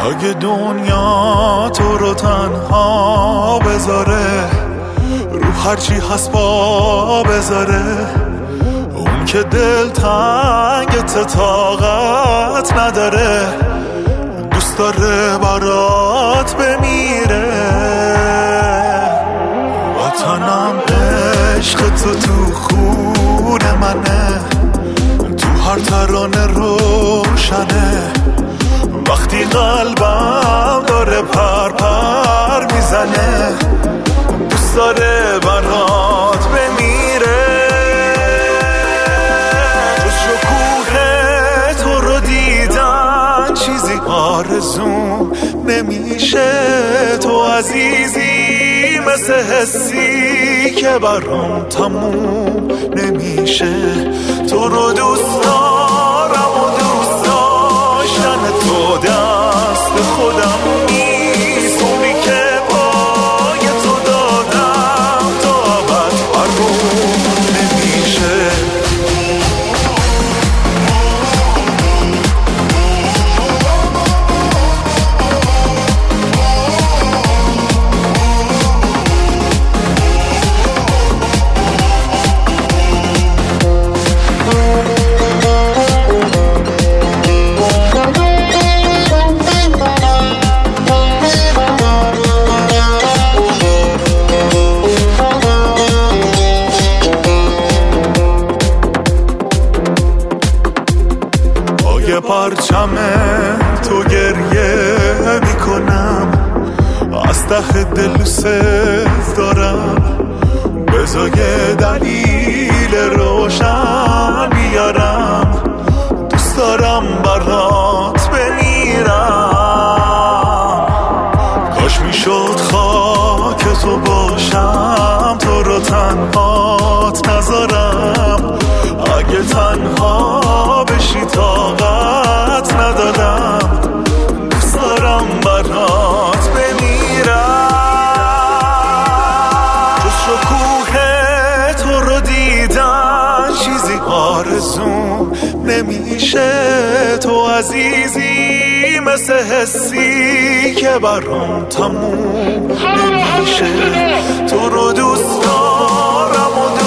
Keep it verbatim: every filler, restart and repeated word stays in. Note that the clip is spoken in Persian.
اگه دنیا تو رو تنها بذاره، رو هرچی هست با بذاره، اون که دل تنگت طاقت نداره، دوست داره برات بمیره. وطنم عشق تو تو خون منه، تو هر ترانه روشنه، وقتی قلبم داره پر پر میزنه، دوست داره برات بمیره. جز شکوه تو رو دیدن چیزی آرزوم نمیشه، تو عزیزی مثل حسی که برام تموم نمیشه. تو رو دوست دارم و دوست داشتن تو دست خودم نیست، اونی که پای تو دادم تا ابد فرمون نمیشه. یه پرچمه تو گریه میکنم، از ته دل دوست دارم، بذار یه دلیل روشن بیارم، دوست دارم برات بمیرم. کاش میشد خاک تو باشم، تو رو تنهات نذارم، اگه تنها بشی طاقت ندارم، دوست دارم برات بمیرم. جز شکوه تو رو دیدن چیزی آرزوم نمیشه، تو عزیزی مثل حسی که برام تموم نمیشه. تو رو دوست دارم و